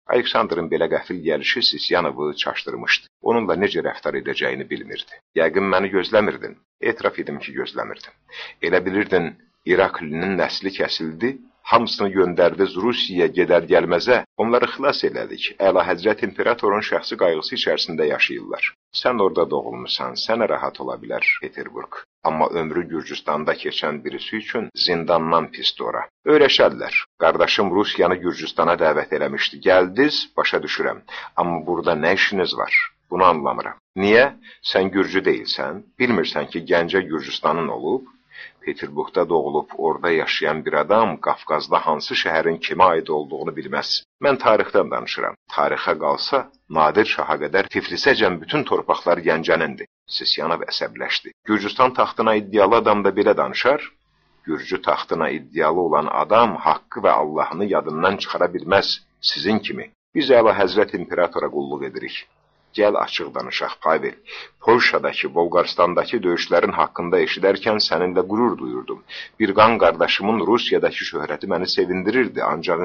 Aleksandrın belə qəfil gəlişi Sisyanovu çaşdırmışdı. Onunla necə rəftar edəcəyini bilmirdi. Yəqin məni gözləmirdin. Etiraf edim ki, gözləmirdim. Elə bilirdin, İraklinin nəsli kəsildi, hamısını göndərdiniz Rusiyaya gedər gəlməzə, onları xilas elədik. Əlahəzrət İmperatorun şəxsi qayğısı içərisində yaşayırlar. Sən orada doğulmusan, sənə rahat ola bilər Peterburq. Amma ömrü Gürcüstanda keçən birisi üçün zindandan pisdir ora. Öyrəşərlər. Qardaşım Rusiyanı Gürcüstana dəvət eləmişdi. Gəldiz, başa düşürəm. Amma burada nə işiniz var? Bunu anlamıram. Niyə? Sən Gürcü deyilsən, bilmirsən ki, Gəncə Gürcüstanın olub. Peterburqda doğulub, orada yaşayan bir adam Qafqazda hansı şəhərin kimə aid olduğunu bilməz. Mən tarixdən danışıram. Tarixə qalsa, Nadir Şaha qədər Tiflisəcən bütün torpaqlar Gəncənindir. Sisyanov əsəbləşdi. Gürcüstan taxtına iddialı adam da belə danışar. Gürcü taxtına iddialı olan adam haqqı və Allahını yadından çıxara bilməz. Sizin kimi. Biz Əlahəzrət İmperatora qulluq edirik. Gəl açıq danışaq, Pavel. Polşadakı, Bolqaristandakı döyüşlərin haqqında eşidərkən səninlə qürur duyurdum. Bir qan qardaşımın Rusiyadakı şöhrəti məni sevindirirdi. Ancaq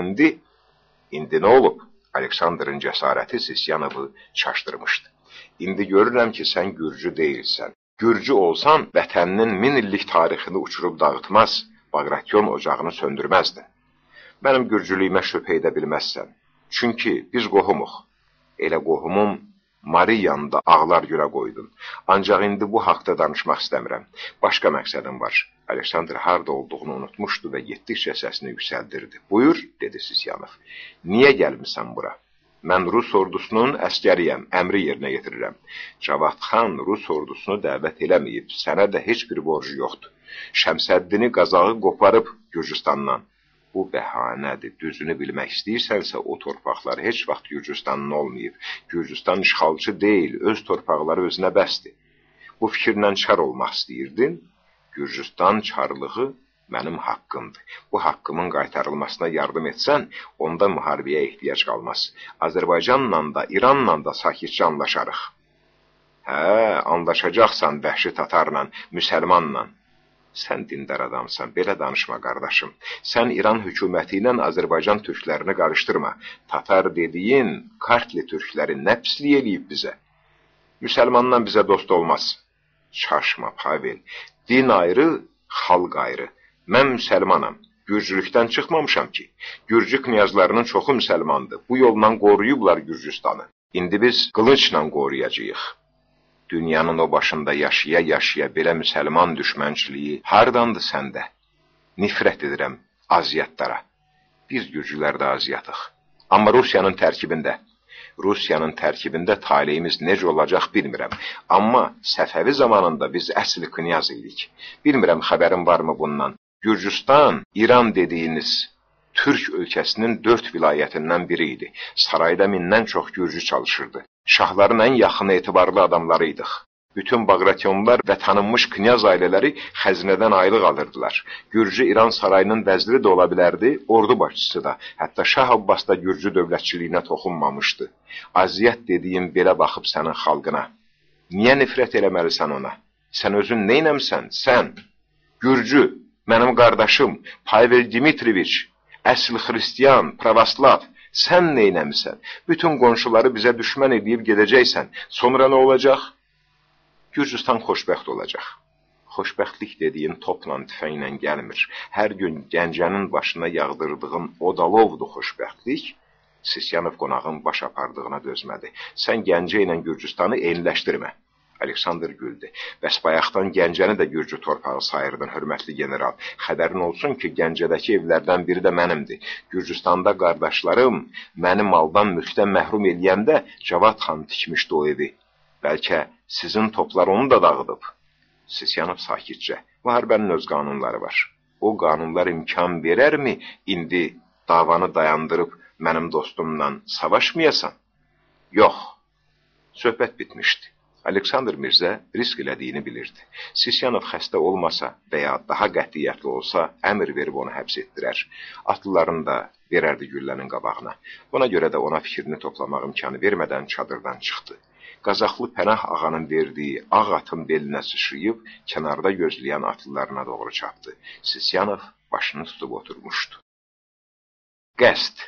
indi nə olub? Aleksandrın cəsarəti Sisyanovu çaşdırmışdı. İndi görürəm ki, sən Gürcü deyilsən. Gürcü olsan, vətəninin 1000 illik tarixini uçurub dağıtmaz, Bağration ocağını söndürməzdin. Mənim Gürcülüyümə şübhə edə bilməzsən. Çünki biz qohumuq. Elə qohumum Mariyanı ağlar gülə qoydun. Ancaq indi bu haqda danışmaq istəmirəm. Başqa məqsədim var. Aleksandr harda olduğunu unutmuşdu və getdikcə səsini yüksəldirdi. Buyur, dedi Sisyanov. Niyə gəlmisən bura? Mən Rus ordusunun əskəriyəm, əmri yerinə yetirirəm. Cavad xan Rus ordusunu dəvət eləməyib, sənə də heç bir borcu yoxdur. Şəmsəddini qazağı qoparıb Gürcüstandan. Bu bəhanədir. Düzünü bilmək istəyirsənsə, o torpaqlar heç vaxt Gürcüstanın olmayıb. Gürcüstan işğalçı deyil, öz torpaqları özünə bəsdir. Bu fikirlə çar olmaq istəyirdin. Gürcüstan çarlığı mənim haqqımdır. Bu haqqımın qaytarılmasına yardım etsən, onda müharibəyə ehtiyac qalmaz. Azərbaycanla da, İranla da sakitcə anlaşarıq. Hə, anlaşacaqsan vəhşi tatarla, müsəlmanla. Sən dindar adamsan, belə danışma qardaşım. Sən İran hökuməti ilə Azərbaycan türklərini qarışdırma. Tatar dediyin Kartli türkləri nə pislik eləyib bizə? Müsəlmandan bizə dost olmaz. Çaşma, Pavel. Din ayrı, xalq ayrı. Mən müsəlmanam. Gürcülükdən çıxmamışam ki. Gürcü knyazlarının çoxu müsəlmandır. Bu yolla qoruyublar Gürcüstanı. İndi biz qılıncla qoruyacağıq. Dünyanın o başında yaşaya-yaşaya belə müsəlman düşmənçiliyi hardandır səndə? Nifrət edirəm aziyatlara. Biz Gürcülər də aziyatıq. Amma Rusiyanın tərkibində taleyimiz necə olacaq bilmirəm. Amma Səfəvi zamanında biz əsl knyaz idik. Bilmirəm xəbərin varmı bundan? Gürcüstan, İran dediyiniz Türk ölkəsinin 4 vilayətindən biri idi. Sarayda 1000-dən çox Gürcü çalışırdı. Şahların ən yaxın etibarlı adamlarıydıq. Bütün Bağrationlar və tanınmış knyaz ailələri xəzinədən aylıq alırdılar. Gürcü İran sarayının vəziri də ola bilərdi, ordu başçısı da. Hətta Şah Abbas da Gürcü dövlətçiliyinə toxunmamışdı. Aziyət dediyin belə baxıb sənin xalqına. Niyə nifrət eləməlisən ona? Sən özün neynəmsən? Sən, Gürcü, mənim qardaşım, Pavel Dimitriviç, əsl xristiyan, pravoslav, sən neynəmisən? Bütün qonşuları bizə düşmən edib gedəcəksən. Sonra nə olacaq? Gürcüstan xoşbəxt olacaq. Xoşbəxtlik dediyin topla, tüfənglə gəlmir. Hər gün Gəncənin başına yağdırdığın odalovdur xoşbəxtlik. Sisyanov qonağın baş apardığına dözmədi. Sən Gəncə ilə Gürcüstanı eyniləşdirmə. Aleksandr güldü. Bəs bayaqdan Gəncəni də Gürcü torpağı sayırdın, hörmətli general. Xəbərin olsun ki, Gəncədəki evlərdən biri də mənimdir. Gürcüstanda qardaşlarım məni maldan, mülkdən məhrum eləyəndə Cavad xan tikmişdi o evi. Bəlkə sizin toplar onu da dağıdıb. Sisyanov sakitcə. Müharibənin öz qanunları var. O qanunlar imkan verərmi indi davanı dayandırıb mənim dostumla savaşmayasan? Yox. Söhbət bitmişdi. Aleksandr Mirzə risk elədiyini bilirdi. Sisyanov xəstə olmasa və ya daha qətiyyətli olsa, əmr verib onu həbs etdirər. Atlılarını da verərdi güllənin qabağına. Buna görə də ona fikrini toplamaq imkanı vermədən çadırdan çıxdı. Qazaxlı Pənah ağanın verdiyi ağ atın belinə sıçrayıb, kənarda gözləyən atlılarına doğru çapdı. Sisyanov başını tutub oturmuşdu. Qəsd.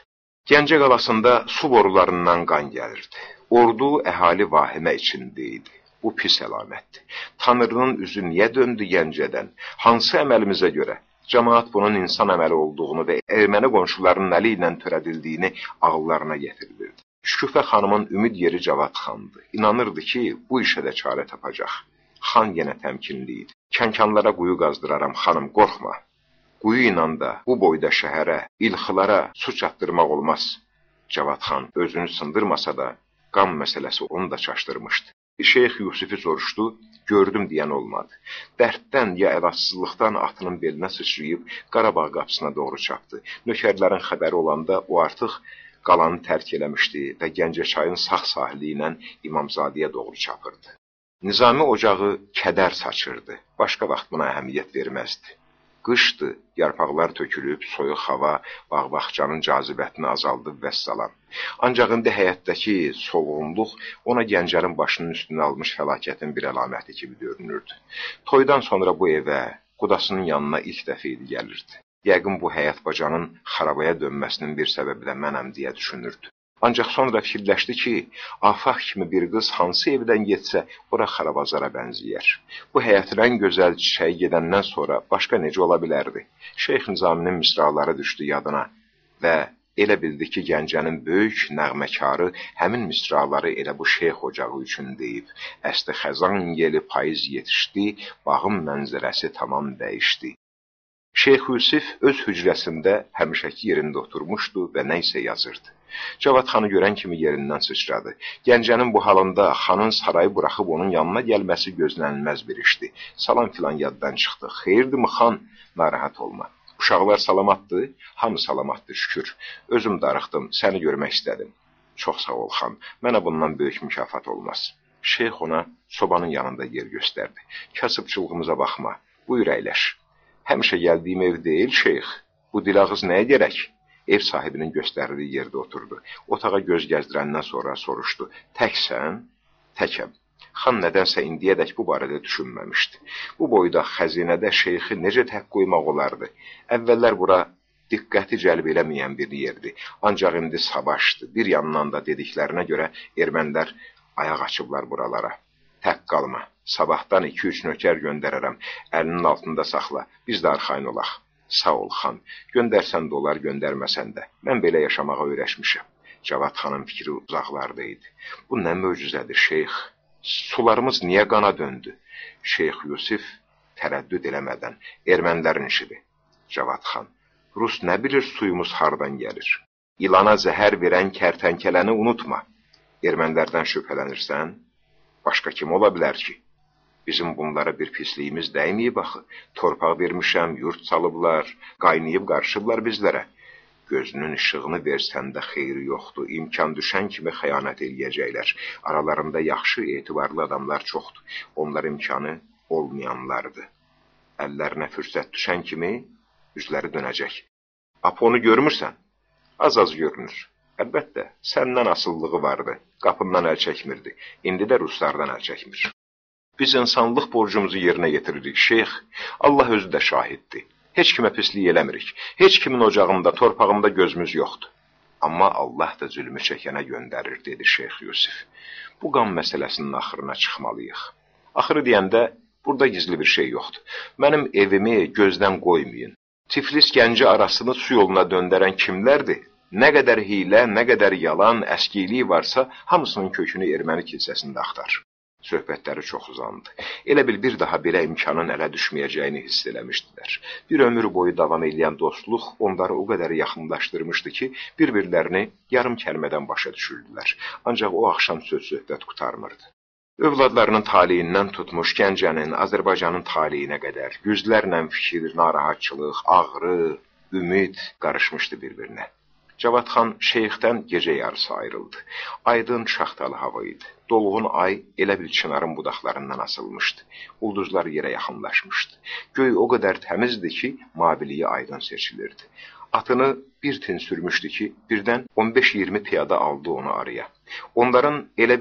Gəncə qalasında su borularından qan gəlirdi. Ordu əhali vahimə içində idi. Bu pis əlamətdir. Tanrının üzü niyə döndü Gəncədən? Hansı əməlimizə görə? Cəmaat bunun insan əməli olduğunu və erməni qonşularının əli ilə törədildiyini ağıllarına getirilirdi. Şükufə xanımın ümid yeri Cavad xandı. İnanırdı ki, bu işə də çarə tapacaq. Xan yenə təmkinli idi. Kənkanlara quyu qazdıraram, xanım, qorxma. Quyu ilə də bu boyda şəhərə, ilxılara su çatdırmaq olmaz. Cavad xan özünü sındırmasa da, qan məsələsi onu da çaşdırmışdı. Şeyx Yusifi soruşdu, gördüm deyən olmadı. Dərddən ya əlacısızlıqdan atının belinə sıçrayıb Qarabağ qapısına doğru çapdı. Nökərlərin xəbəri olanda o artıq qalanı tərk eləmişdi və Gəncəçayın sağ sahili ilə İmamzadəyə doğru çapırdı. Nizami ocağı kədər saçırdı, başqa vaxt buna əhəmiyyət verməzdi. Qışdı, yarpaqlar tökülüb, soyuq hava bağ-bağçanın cazibətini azaldıb vəssalam. Ancaq indi həyətdəki solğunluq ona Gəncənin başının üstünə almış fəlakətin bir əlaməti kimi görünürdü. Toydan sonra bu evə, qudasının yanına ilk dəfə idi gəlirdi. Yəqin bu həyat bacanın xarabaya dönməsinin bir səbəbi də mənəm deyə düşünürdü. Ancaq sonra fikirləşdi ki, afaq kimi bir qız hansı evdən getsə, ora xarabazara bənzəyər. Bu həyatın ən gözəl çiçəyi gedəndən sonra başqa necə ola bilərdi? Şeyx Nizaminin misraları düşdü yadına və elə bildi ki, Gəncənin böyük nəğməkarı həmin misraları elə bu şeyx ocağı üçün deyib. Əsdi xəzan yeli payız yetişdi, bağın mənzərəsi tamam dəyişdi. Şeyx Yusif öz hücrəsində həmişəki yerində oturmuşdu və nə isə yazırdı. Cavad xanı görən kimi yerindən sıçradı. Gəncənin bu halında xanın sarayı buraxıb onun yanına gəlməsi gözlənilməz bir işdi. Salam filan yaddan çıxdı. Xeyirdirmi xan? Narahat olma. Uşaqlar salamatdır? Hamı salamatdır, şükür. Özüm darıxdım, səni görmək istədim. Çox sağ ol xan, mənə bundan böyük mükafat olmaz. Şeyx ona sobanın yanında yer göstərdi. Kasıbçılığımıza baxma, buyur əyləş. Həmişə gəldiyim ev deyil, şeyx. Bu dilağız nəyə gərək? Ev sahibinin göstərdiyi yerdə oturdu. Otağa göz gəzdirəndən sonra soruşdu. Təksən? Təkəm. Xan nədənsə indiyədək bu barədə düşünməmişdi. Bu boyda xəzinədə şeyxi necə tək qoymaq olardı? Əvvəllər bura diqqəti cəlb eləməyən bir yerdi. Ancaq indi savaşdı. Bir yandan da dediklərinə görə ermənilər ayaq açıblar buralara. Tək qalma. Sabahdan 2-3 nökər göndərərəm. Əlinin altında saxla. Biz də arxayın olaq. Sağ ol xan. Göndərsən də olar, göndərməsən də. Mən belə yaşamağa öyrəşmişəm. Cavad xanın fikri uzaqlarda idi. Bu nə möcüzədir, şeyx? Sularımız niyə qana döndü? Şeyx Yusif tərəddüd eləmədən. Ermənilərin işidir. Cavad xan. Rus nə bilir suyumuz hardan gəlir? İlana zəhər verən kərtənkələni unutma. Ermənilərdən şübhələnirsən? Başqa kim ola bilər ki? Bizim bunlara bir pisliyimiz dəyməyib axı. Torpaq vermişəm, yurt salıblar, qaynayıb qarışıblar bizlərə. Gözünün işığını versən də xeyri yoxdur. İmkan düşən kimi xəyanət eləyəcəklər. Aralarında yaxşı, etibarlı adamlar çoxdur. Onlar imkanı olmayanlardır. Əllərinə fürsət düşən kimi üzləri dönəcək. Aponu görmürsən? Az-az görünür. Əlbəttə, səndən asıllığı vardı. Qapından əl çəkmirdi. İndi də ruslardan əl çəkmir. Biz insanlıq borcumuzu yerinə getiririk, şeyx. Allah özü də şahiddir. Heç kimə pislik eləmirik. Heç kimin ocağında, torpağında gözümüz yoxdur. Amma Allah da zülmü çəkənə göndərir, dedi Şeyx Yusif. Bu qan məsələsinin axırına çıxmalıyıq. Axırı deyəndə, burada gizli bir şey yoxdur. Mənim evimi gözdən qoymayın. Tiflis Gəncə arasını su yoluna döndərən kimlərdir? Nə qədər hilə, nə qədər yalan, əskiliyi varsa, hamısının kökünü erməni kilsəsində axtar. Söhbətləri çox uzandı. Elə bil bir daha belə imkanın ələ düşməyəcəyini hiss eləmişdilər. Bir ömür boyu davam edən dostluq onları o qədər yaxınlaşdırmışdı ki, bir-birlərini yarım kəlmədən başa düşürdülər. Ancaq o axşam söz-söhbət qurtarmırdı. Övladlarının taliyindən tutmuş Gəncənin, Azərbaycanın taliyinə qədər yüzlərlə fikir, narahatçılıq, ağrı, ümid qarışmışdı bir-birinə. Cavad xan şeyxdən gecə yarısı ayrıldı. Aydın şaxtalı hava idi. Dolğun ay elə bil çınarın budaqlarından asılmışdı. Ulduzlar yerə yaxınlaşmışdı. Göy o qədər təmizdi ki, maviliyi aydın seçilirdi. Atını bir tin sürmüşdü ki, birdən 15-20 piyada aldı onu araya. Onların elə belə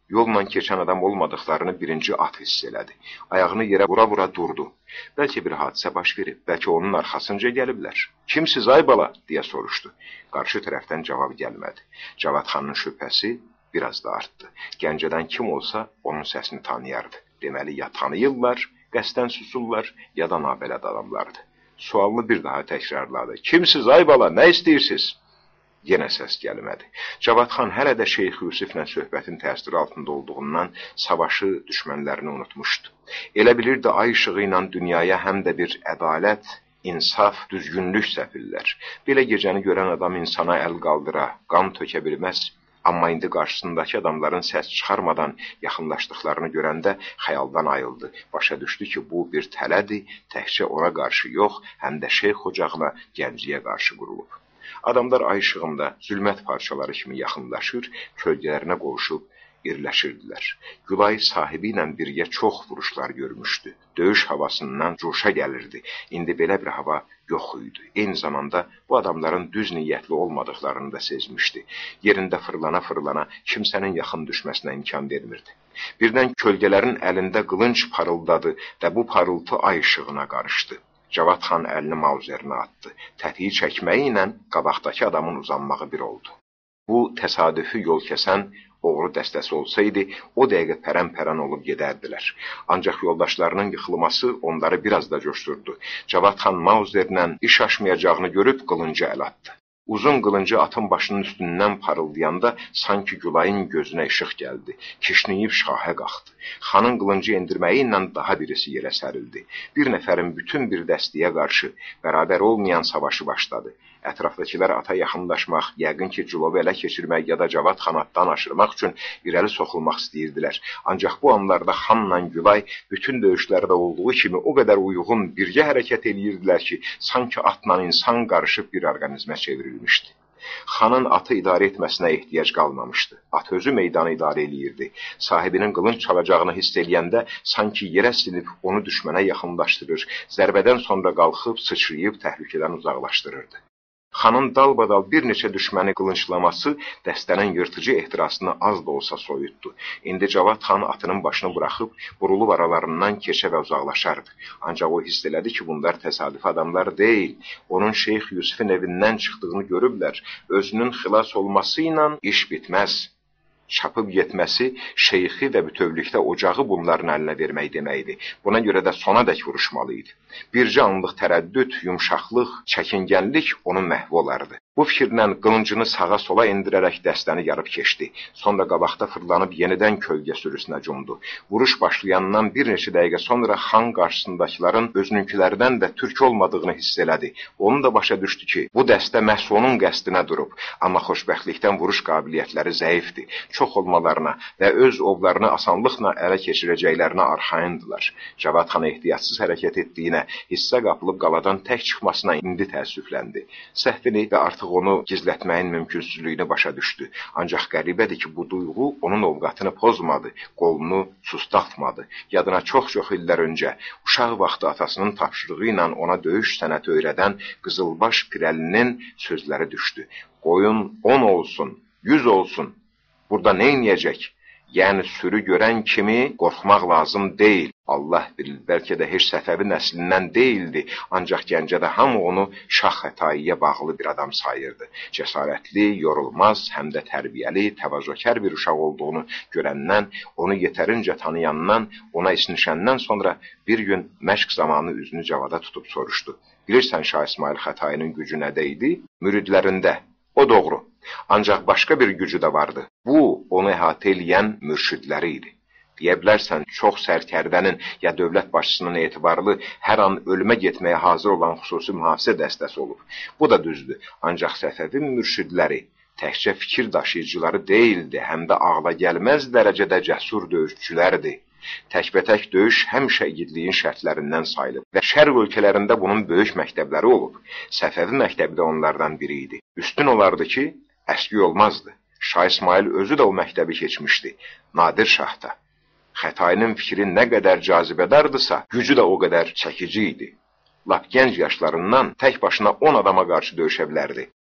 Yolla keçən adam olmadıqlarını birinci at hiss elədi. Ayağını yerə vura-vura durdu. Bəlkə bir hadisə baş verib, bəlkə onun arxasınca gəliblər. Kimsiz ay bala, deyə soruşdu. Qarşı tərəfdən cavab gəlmədi. Cavadxanın şübhəsi biraz da artdı. Gəncədən kim olsa onun səsini tanıyardı. Deməli, ya tanıyırlar, qəsdən susurlar, ya da nabələd adamlardı. Sualını bir daha təkrarladı. Kimsiz ay bala, nə istəyirsiniz? Yenə səs gəlmədi. Cavadxan hələ də Şeyx Yusiflə söhbətin təsiri altında olduğundan savaşı, düşmənlərini unutmuşdu. Elə bilirdi ay işığı ilə dünyaya həm də bir ədalət, insaf, düzgünlük səpirlər. Belə gecəni görən adam insana əl qaldıra, qan tökə bilməz. Amma indi qarşısındakı adamların səs çıxarmadan yaxınlaşdıqlarını görəndə xəyaldan ayıldı. Başa düşdü ki, bu bir tələdir, təkcə ona qarşı yox, həm də Şeyx ocağına, Gəncəyə qarşı qurulub. Adamlar ay işığında zülmət parçaları kimi yaxınlaşır, kölgələrinə qovuşub irləşirdilər. Gülay sahibi ilə birgə çox vuruşlar görmüşdü. Döyüş havasından coşa gəlirdi. İndi belə bir hava yox idi. Eyni zamanda bu adamların düz niyyətli olmadıqlarını da sezmişdi. Yerində fırlana-fırlana kimsənin yaxın düşməsinə imkan vermirdi. Birdən kölgələrin əlində qılınc parıldadı və bu parıltı ay işığına qarışdı. Cavadxan əlini mauzerinə atdı. Tətiyi çəkməyi ilə qabaqdakı adamın uzanmağı bir oldu. Bu təsadüfi yol kəsən oğru dəstəsi olsaydı, o dəqiqə pərən-pərən olub gedərdilər. Ancaq yoldaşlarının yıxılması onları biraz da coşdurdu. Cavadxan mauzerlə iş aşmayacağını görüb qılıncı əl atdı. Uzun qılıncı atın başının üstündən parıldayanda sanki Gülayın gözünə işıq gəldi. Kişniyib şahə qalxdı. Xanın qılıncı endirməyi ilə daha birisi yerə sərildi. Bir nəfərin bütün bir dəstəyə qarşı bərabər olmayan savaşı başladı. Ətrafdakılar ata yaxınlaşmaq, yəqin ki, cilovu ələ keçirmək ya da Cavadxan atdan aşırmaq üçün irəli soxulmaq istəyirdilər. Ancaq bu anlarda xanla Gülay bütün döyüşlərdə olduğu kimi o qədər uyğun birgə hərəkət edirdilər ki, sanki atla insan qarışıb bir orqanizmə çevrilmişdi. Xanın atı idarə etməsinə ehtiyac qalmamışdı. At özü meydanı idarə edirdi. Sahibinin qılınc çalacağını hiss eləyəndə sanki yerə sinib onu düşmənə yaxınlaşdırır, zərbədən sonra qalxıb sıçrayıb təhlükədən uzaqlaşdırırdı. Xanın dalbadal bir neçə düşməni qılınclaması dəstənin yırtıcı ehtirasını az da olsa soyutdu. İndi Cavadxan atının başını buraxıb, burulub aralarından keçə və uzaqlaşardı. Ancaq o hiss elədi ki, bunlar təsadüfi adamlar deyil. Onun Şeyx Yusifin evindən çıxdığını görüblər. Özünün xilas olması ilə iş bitməz. Çapıb getməsi, şeyxi və bütövlükdə ocağı bunların əlinə vermək deməkdir. Buna görə də sona dək vuruşmalı idi. Bircə anlıq tərəddüd, yumşaqlıq, çəkingənlik onu məhv olardı. Bu fikirlə qılıncını sağa-sola endirərək dəstəni yarıb keçdi. Sonra qabaqda fırlanıb yenidən kölgə sürüsünə cumdu. Vuruş başlayandan bir neçə dəqiqə sonra xan qarşısındakıların özününkilərdən də türk olmadığını hiss elədi. Onu da başa düşdü ki, bu dəstə məhz onun qəsdinə durub. Amma xoşbəxtlikdən vuruş qabiliyyətləri zəifdir. Çox olmalarına və öz ovlarını asanlıqla ələ keçirəcəklərinə arxayındılar. Cavadxan ehtiyatsız hərəkət etdiyinə, hissə qapılıb qaladan tək çıxmasına indi təəssüfləndi. Səhvini və artıq onu gizlətməyin mümkünsüzlüyünü başa düşdü. Ancaq qəribədir ki, bu duyğu onun ovqatını pozmadı, qolunu susdatmadı. Yadına çox-çox illər öncə uşaq vaxtı atasının tapşırığı ilə ona döyüş sənəti öyrədən Qızılbaş Pirəlinin sözləri düşdü. Qoyun 10 olsun, 100 olsun. Burada nə inəyəcək? Yəni sürü görən kimi qorxmaq lazım deyil. Allah bilir, bəlkə də heç Səfəvi nəslindən deyildi, ancaq Gəncədə hamı onu Şah Xətaiyə bağlı bir adam sayırdı. Cəsarətli, yorulmaz, həm də tərbiyəli, təvazökar bir uşaq olduğunu görəndən, onu yetərincə tanıyandan, ona isnişəndən sonra bir gün məşq zamanı üzünü cavada tutub soruşdu. Bilirsən Şah İsmail Xətainin gücü nədə idi? Müridlərində. O doğru. Ancaq başqa bir gücü də vardı. Bu, onu əhatə eləyən mürşidləri idi. Deyə bilərsən, çox sərkərdənin ya dövlət başçısının etibarlı, hər an ölümə getməyə hazır olan xüsusi mühafizə dəstəsi olub. Bu da düzdür. Ancaq Səfəvi mürşidləri təkcə fikir daşıyıcıları deyildi, həm də ağla gəlməz dərəcədə cəsur döyüşçülərdir. Təkbətək döyüş həmişə igidliyin şərtlərindən sayılıb və şərq ölkələrində bunun böyük məktəbləri olub. Səfəvi məktəbi də onlardan biri idi. Üstün olardı ki, əski olmazdı. Şah İsmail özü də o məktəbi keçmişdi. Nadir Şah da. Xətainin fikri nə qədər cazibədardısa, gücü də o qədər çəkici idi. Lap gənc yaşlarından tək başına 10 adama qarşı döyüşə bilərdi.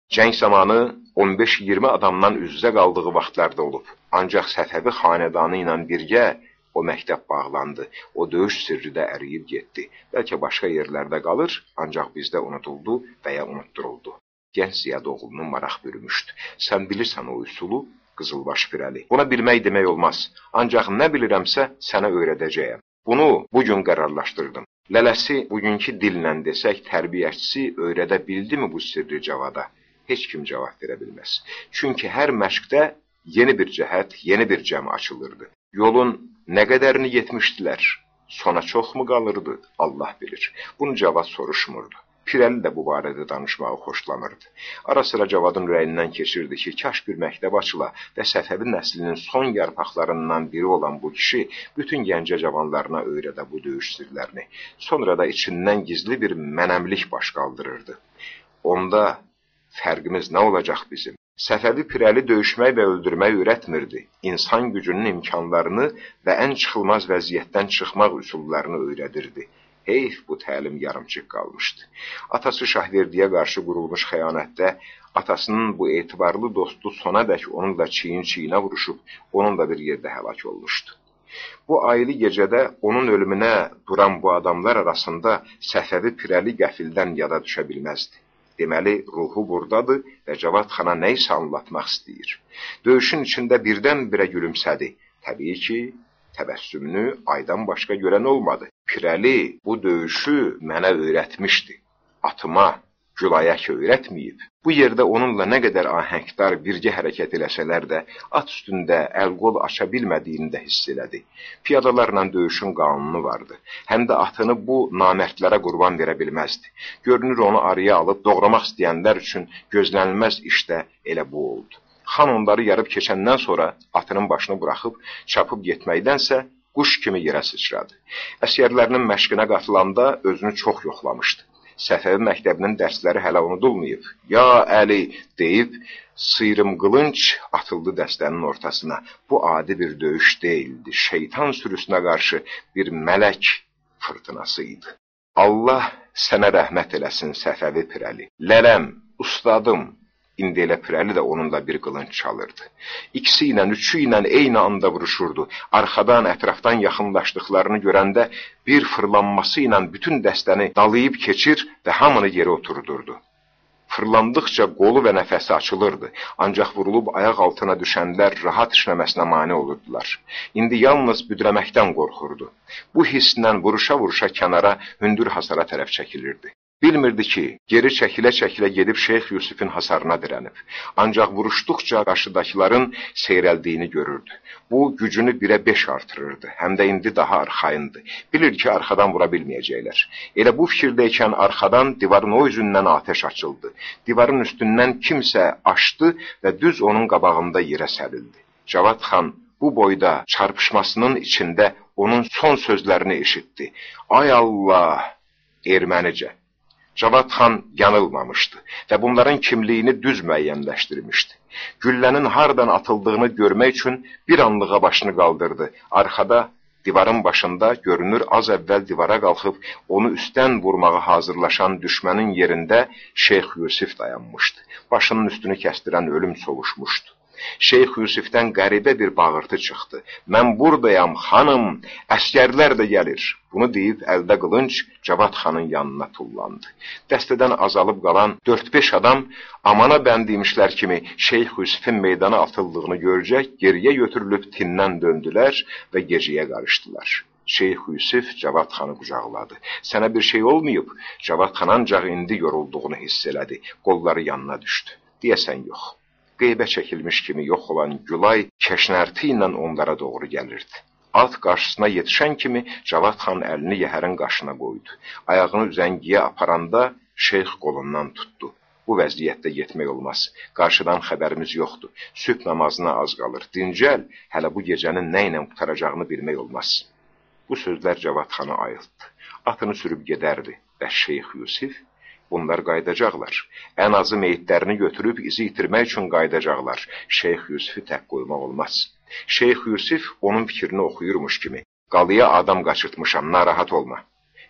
Cəng zamanı 15-20 adamdan üz-üzə qaldığı vaxtlarda olub. Ancaq Səfəvi xanədanı ilə birgə o məktəb bağlandı. O döyüş sirri də əriyib getdi. Bəlkə başqa yerlərdə qalır, ancaq bizdə unutuldu və ya unutturuldu. Gənc Ziyadoğlunu maraq bürümüşdü. Sən bilirsən o üsulu, Qızılbaş Pirəli. Buna bilmək demək olmaz. Ancaq nə bilirəmsə sənə öyrədəcəyəm. Bunu bugün qərarlaşdırdım. Lələsi bugünkü dillə desək tərbiyəçisi öyrədə bildimi bu sirri cavada? Heç kim cavab verə bilməz. Çünki hər məşqdə yeni bir cəhət, yeni bir cəm açılırdı. Yolun nə qədərini yetmişdilər? Sona çoxmu qalırdı? Allah bilir. Bunu Cavad soruşmurdu. Pirəli də bu barədə danışmağı xoşlanırdı. Ara sıra Cavadın ürəyindən keçirdi ki, kaş bir məktəb açıla və Səfəvi nəslinin son yarpaqlarından biri olan bu kişi bütün gəncə cavanlarına öyrədə bu döyüş sirlərini. Sonra da içindən gizli bir mənəmlik baş qaldırırdı. Onda fərqimiz nə olacaq bizim? Səfəvi Pirəli döyüşmək və öldürmək öyrətmirdi. İnsan gücünün imkanlarını və ən çıxılmaz vəziyyətdən çıxmaq üsullarını öyrədirdi. Heyf bu təlim yarımçıq qalmışdı. Atası Şahverdiyə qarşı qurulmuş xəyanətdə atasının bu etibarlı dostu sonadək onunla çiyin-çiyinə vuruşub, onunla bir yerdə həlak olmuşdu. Bu aylı gecədə onun ölümünə duran bu adamlar arasında Səfəvi Pirəli qəfildən yada düşə bilməzdi. Deməli, ruhu buradadır və Cavad xana nə isə anlatmaq istəyir. Döyüşün içində birdən-birə gülümsədi. Təbii ki, təbəssümünü aydan başqa görən olmadı. Pirəli bu döyüşü mənə öyrətmişdi. Atıma, Gülayək öyrətməyib. Bu yerdə onunla nə qədər ahəngdar birgə hərəkət eləsələr də, at üstündə əl-qol aça bilmədiyini də hiss elədi. Piyadalarla döyüşün qanunu vardı. Həm də atını bu namərdlərə qurban verə bilməzdi. Görünür onu araya alıb doğramaq istəyənlər üçün gözlənilməz işdə elə bu oldu. Xan onları yarıb keçəndən sonra atının başını buraxıb, çapıb getməkdənsə, quş kimi yerə sıçradı. Əsgərlərinin məşqinə qatılanda özünü çox yoxlamışdı. Səfəvi məktəbinin dərsləri hələ unudulmayıb. Ya Əli deyib, sıyrım qılınc atıldı dəstənin ortasına. Bu adi bir döyüş deyildi. Şeytan sürüsünə qarşı bir mələk fırtınası idi. Allah sənə rəhmət eləsin Səfəvi Pirəli. Lələm, ustadım. İndi elə Pirəli də onunla bir qılınc çalırdı. İkisi ilə, üçü ilə eyni anda vuruşurdu. Arxadan, ətrafdan yaxınlaşdıqlarını görəndə bir fırlanması ilə bütün dəstəni dalayıb keçir və hamını yerə oturdurdu. Fırlandıqca qolu və nəfəsi açılırdı. Ancaq vurulub ayaq altına düşənlər rahat işləməsinə mane olurdular. İndi yalnız büdrəməkdən qorxurdu. Bu hisslə vuruşa-vuruşa kənara, hündür hasara tərəf çəkilirdi. Bilmirdi ki, geri çəkilə-çəkilə gedib Şeyx Yusifin hasarına dirənib. Ancaq vuruşduqca qarşıdakıların seyrəldiyini görürdü. Bu, gücünü 1-ə 5 artırırdı. Həm də indi daha arxayındı. Bilir ki, arxadan vura bilməyəcəklər. Elə bu fikirdəykən arxadan divarın o üzündən atəş açıldı. Divarın üstündən kimsə aşdı və düz onun qabağında yerə sərildi. Cavad xan bu boyda çarpışmasının içində onun son sözlərini eşitdi. Ay Allah, ermənicə. Cavad xan yanılmamışdı və bunların kimliyini düz müəyyənləşdirmişdi. Güllənin hardan atıldığını görmək üçün bir anlığa başını qaldırdı. Arxada, divarın başında görünür az əvvəl divara qalxıb onu üstdən vurmağa hazırlaşan düşmənin yerində Şeyx Yusif dayanmışdı. Başının üstünü kəstirən ölüm sovuşmuşdu. Şeyx Yusifdən qəribə bir bağırtı çıxdı. Mən buradayam, xanım, əskərlər də gəlir. Bunu deyib əldə qılınc Cavad xanın yanına tullandı. Dəstədən azalıb qalan 4-5 adam amana bəndiymişlər kimi Şeyx Yusifin meydana atıldığını görəcək, geriyə götürülüb tindən döndülər və gecəyə qarışdılar. Şeyx Yusif Cavad xanı qucaqladı. Sənə bir şey olmayıb? Cavad xan ancaq indi yorulduğunu hiss elədi. Qolları yanına düşdü. Deyəsən yox. Qeybə çəkilmiş kimi yox olan Gülay kəşnərti ilə onlara doğru gəlirdi. At qarşısına yetişən kimi Cavad xan əlini yəhərin qaşına qoydu. Ayağını üzəngiyə aparanda şeyx qolundan tutdu. Bu vəziyyətdə getmək olmaz. Qarşıdan xəbərimiz yoxdur. Sübh namazına az qalır. Dincəl, hələ bu gecənin nə ilə qutaracağını bilmək olmaz. Bu sözlər Cavad xanı ayıltdı. Atını sürüb gedərdi və Şeyx Yusif, bunlar qaydacaqlar. Ən azı meyitlərini götürüb izi itirmək üçün qaydacaqlar. Şeyx Yusifi tək qoymaq olmaz. Şeyx Yusif onun fikrini oxuyurmuş kimi. Qalıya adam qaçırtmışam, narahat olma.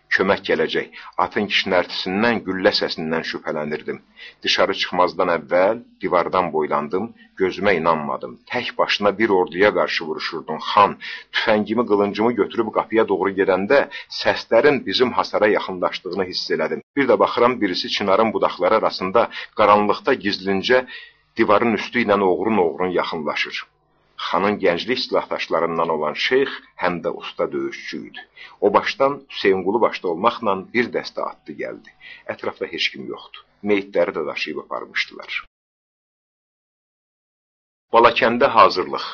Kömək gələcək. Atın kişnərtisindən, güllə səsindən şübhələnirdim. Dışarı çıxmazdan əvvəl divardan boylandım, gözümə inanmadım. Tək başına bir orduya qarşı vuruşurdun, xan. Tüfəngimi, qılıncımı götürüb qapıya doğru gedəndə səslərin bizim hasara yaxınlaşdığını hiss elədim. Bir də baxıram, birisi çinarın budaqları arasında qaranlıqda gizlincə divarın üstü ilə oğrun-oğrun yaxınlaşır. Xanın gənclik silahdaşlarından olan şeyx həm də usta döyüşçü idi. O başdan Hüseynqulu başda olmaqla bir dəstə atlı gəldi. Ətrafda heç kim yoxdu. Meyitləri də daşıyıb aparmışdılar. Balakəndə hazırlıq.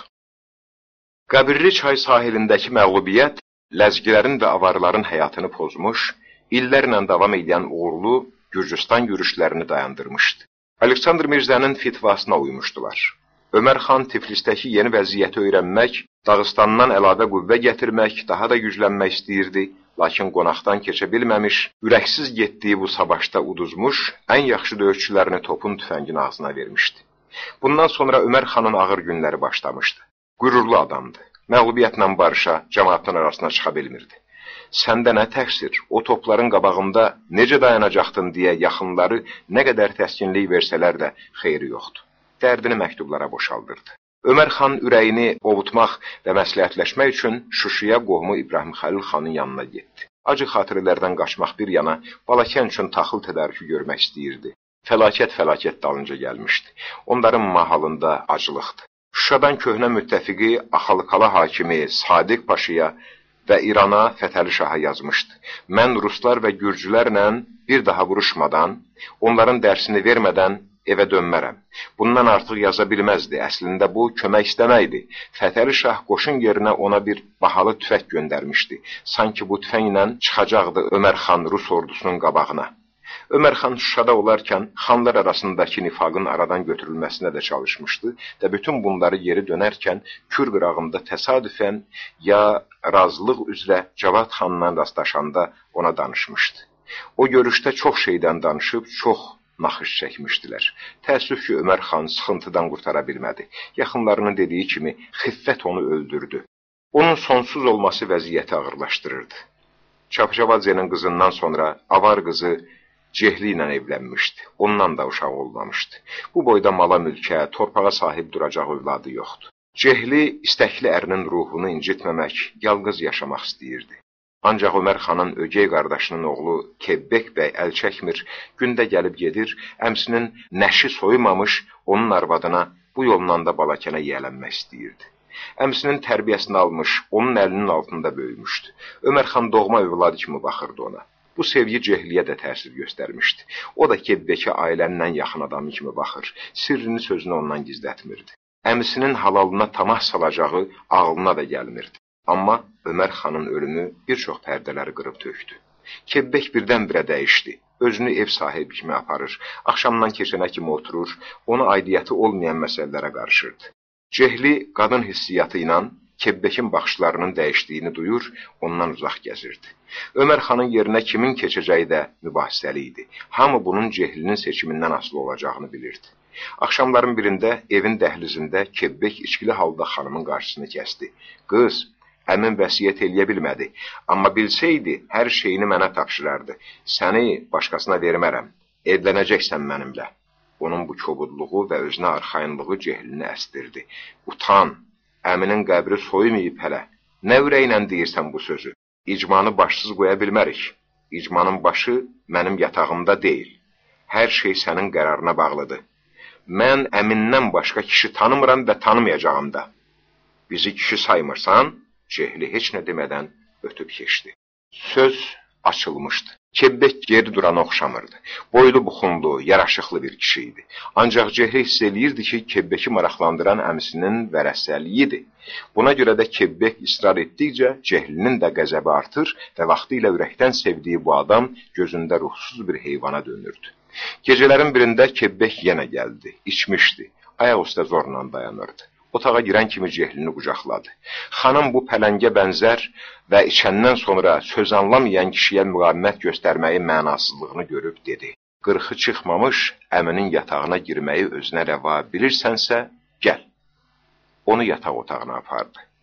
Qəbirli çay sahilindəki məğlubiyyət ləzgilərin və avarların həyatını pozmuş, illərlə davam edən uğurlu Gürcüstan yürüşlərini dayandırmışdı. Aleksandr Mirzənin fitvasına uymuşdular. Ömər xan Tiflisdəki yeni vəziyyəti öyrənmək, Dağıstandan əlavə qüvvə gətirmək, daha da güclənmək istəyirdi, lakin qonaqdan keçə bilməmiş, ürəksiz getdiyi bu savaşda uduzmuş, ən yaxşı döyüşçülərini topun tüfəngin ağzına vermişdi. Bundan sonra Ömər xanın ağır günləri başlamışdı. Qürurlu adamdı, məğlubiyyətlə barışa, cəmaatın arasına çıxa bilmirdi. Səndə nə təqsir, o topların qabağında necə dayanacaqdın deyə yaxınları nə qədər təskinlik versələr də xeyri yoxdur. Dərdini məktublara boşaldırdı. Ömər xan ürəyini ovutmaq və məsləhətləşmək üçün Şuşuya qohumu İbrahim Xəlil xanın yanına getdi. Acı xatirələrdən qaçmaq bir yana, Balakən üçün taxıl tədarükü görmək istəyirdi. Fəlakət dalınca gəlmişdi. Onların mahalında acılıqdı. Şuşadan köhnə müttəfiqi Axalıqala hakimi Sadiq Paşaya və İrana Fətəli Şaha yazmışdı. Mən ruslar və gürcülərlə bir daha vuruşmadan, onların dərsini vermədən evə dönmərəm. Bundan artıq yaza bilməzdi. Əslində bu, kömək istəməkdi. Fətəli Şah qoşun yerinə ona bir bahalı tüfək göndərmişdi. Sanki bu tüfənglə çıxacaqdı Ömər xan Rus ordusunun qabağına. Ömər xan Şuşada olarkən xanlar arasındakı nifaqın aradan götürülməsinə də çalışmışdı və bütün bunları geri dönərkən Kür qırağında təsadüfən ya razılıq üzrə Cavad xanla rastlaşanda ona danışmışdı. O görüşdə çox şeydən danışıb, çox naxış çəkmişdilər. Təəssüf ki, Ömər xan sıxıntıdan qurtara bilmədi. Yaxınlarının dediyi kimi, xiffət onu öldürdü. Onun sonsuz olması vəziyyəti ağırlaşdırırdı. Çapcavadzenin qızından sonra avar qızı Cehli ilə evlənmişdi. Ondan da uşaq olmamışdı. Bu boyda mala mülkə, torpağa sahib duracaq övladı yoxdu. Cehli istəkli ərinin ruhunu incitməmək, yalqız yaşamaq istəyirdi. Ancaq Ömər xanın ögey qardaşının oğlu Kebbek bəy əl çəkmir, gündə gəlib gedir, əmsinin nəşi soyumamış onun arvadına bu yolla da Balakənə yiyələnmək istəyirdi. Əmsinin tərbiyəsini almış, onun əlinin altında böyümüşdü. Ömər xan doğma övladı kimi baxırdı ona. Bu sevgi Cehliyə də təsir göstərmişdi. O da Kebbekə ailəndən yaxın adamı kimi baxır, sirrini sözünü ondan gizlətmirdi. Əmisinin halalına tamah salacağı ağlına da gəlmirdi. Amma Ömər xanın ölümü bir çox pərdələri qırıb tökdü. Kebbek birdən-birə dəyişdi. Özünü ev sahibi kimi aparır, axşamdan keçənə kimi oturur, ona aidiyyəti olmayan məsələlərə qarışırdı. Cehli qadın hissiyatı ilə Kebbekin baxışlarının dəyişdiyini duyur, ondan uzaq gəzirdi. Ömər xanın yerinə kimin keçəcəyi də mübahisəli idi. Hamı bunun Cehlinin seçimindən asılı olacağını bilirdi. Axşamların birində evin dəhlizində Kebbek içkili halda xanımın qarşısını kəsdi. Qız, əmin vəsiyyət eləyə bilmədi, amma bilsəydi, hər şeyini mənə tapşırardı. Səni başqasına vermərəm, evlənəcəksən mənimlə. Onun bu kobudluğu və özünə arxayınlığı Cehlini əsdirdi. Utan, əminin qəbri soymayıb hələ. Nə ürəklə deyirsən bu sözü? İcmanı başsız qoya bilmərik. İcmanın başı mənim yatağımda deyil. Hər şey sənin qərarına bağlıdır. Mən əmindən başqa kişi tanımıram və tanımayacağım da. Bizi kişi saymırsan, Cehli heç nə demədən ötüb keçdi. Söz açılmışdı. Kebbek geri durana oxşamırdı. Boylu buxunlu, yaraşıqlı bir kişi idi. Ancaq Cehli hiss eləyirdi ki, Kebbeki maraqlandıran əmisinin vərəsəliyidir. Buna görə də Kebbek israr etdikcə Cehlinin də qəzəbi artır və vaxtı ilə ürəkdən sevdiyi bu adam gözündə ruhsuz bir heyvana dönürdü. Gecələrin birində Kebbek yenə gəldi, içmişdi, ayaq üstə zorla dayanırdı. Otağa girən kimi Cehlini qucaqladı. Xanım bu pələngə bənzər və içəndən sonra söz anlamayan kişiyə müqavimət göstərməyi mənasızlığını görüb dedi. Qırxı çıxmamış əminin yatağına girməyi özünə rəva bilirsənsə, gəl. Onu yataq otağına apardı.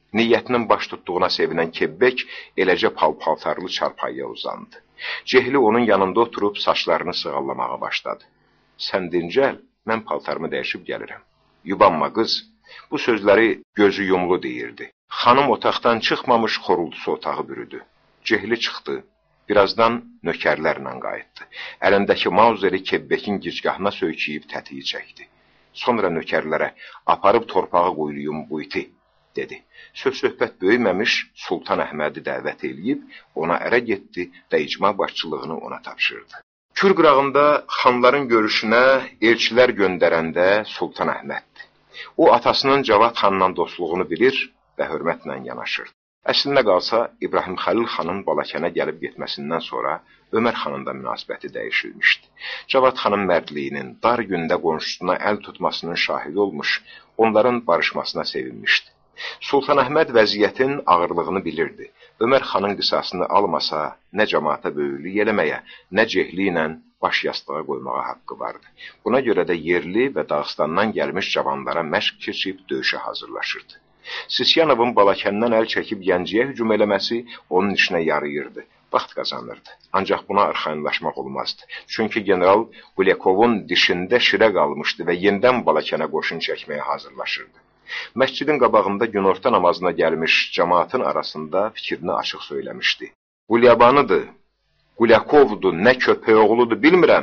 Niyyətinin baş tutduğuna sevinən Kebbek eləcə pal-paltarlı çarpayıya uzandı. Cehli onun yanında oturub saçlarını sığallamağa başladı. Sən dincəl, mən paltarımı dəyişib gəlirəm. Yubanma qız, bu sözləri gözü yumlu deyirdi. Xanım otaqdan çıxmamış xorultusu otağı bürüdü. Cehli çıxdı. Birazdan nökərlərlə qayıtdı. Əlindəki mauzeri Kebbekin gicgahına söykəyib tətiyi çəkdi. Sonra nökərlərə, aparıb torpağı qoyuluyum bu iti, dedi. Söz-söhbət böyüməmiş Sultan Əhmədi dəvət eləyib, ona ərə getdi və icma başçılığını ona tapşırdı. Kür qırağında xanların görüşünə elçilər göndərəndə Sultan Əhməddir. O, atasının Cavad xanla dostluğunu bilir və hörmətlə yanaşırdı. Əslinə qalsa, İbrahim Xəlil xanın Balakənə gəlib getməsindən sonra Ömər xanın da münasibəti dəyişilmişdi. Cavad xanın mərdliyinin, dar gündə qonşusuna əl tutmasının şahidi olmuş, onların barışmasına sevinmişdi. Sultan Əhməd vəziyyətin ağırlığını bilirdi. Ömər xanın qisasını almasa, nə cəmaata böyüklük eləməyə, nə cehli ilə baş yastığa qoymağa haqqı vardı. Buna görə də yerli və Dağıstandan gəlmiş cavanlara məşq keçib döyüşə hazırlaşırdı. Sisyanovun Balakəndən əl çəkib Gəncəyə hücum eləməsi onun işinə yarayırdı, vaxt qazanırdı. Ancaq buna arxayınlaşmaq olmazdı. Çünki general Qulyakovun dişində şirə qalmışdı və yenidən Balakənə qoşun çəkməyə hazırlaşırdı. Məscidin qabağında günorta namazına gəlmiş cəmaatın arasında fikrini açıq söyləmişdi. Qulyabanıdır, Qulyakovdur, nə köpək oğludur bilmirəm.